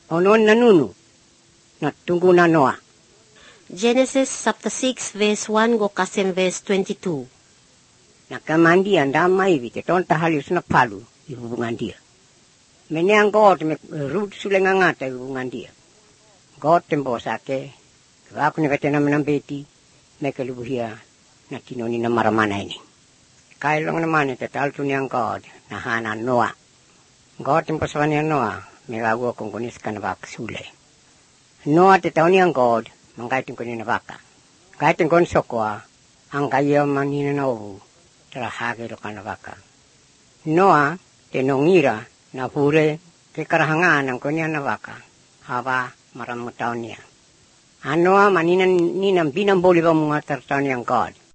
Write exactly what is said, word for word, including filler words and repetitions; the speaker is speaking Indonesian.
Onon nanunu. Natunggu na Noah. Genesis chapter six verse one go kasem verse twenty-two. Nakamandi ang damay vite tonta halis na palu ihubungan dia. Menyang God me rut sulengangata ihubungan dia. God tembo sake. Aku ni kata nama beti mereka lubuhia na tinoni na maramana ini. Kailong naman ito tal tu niyang God nahana Noah. God tembo sa niya Noah megago kung kunis ka na baka sule. Noah titaw niyang God mangkaitin ko ni na baka. Kaitin ko sokwa ang kayo manina na ubu terahage do ka na baka. Noah tinongira na pure ke karahangan ang kunya na baka haba maramutaw niya. Ano maninan ninang binamboli ba mga tartan yang God.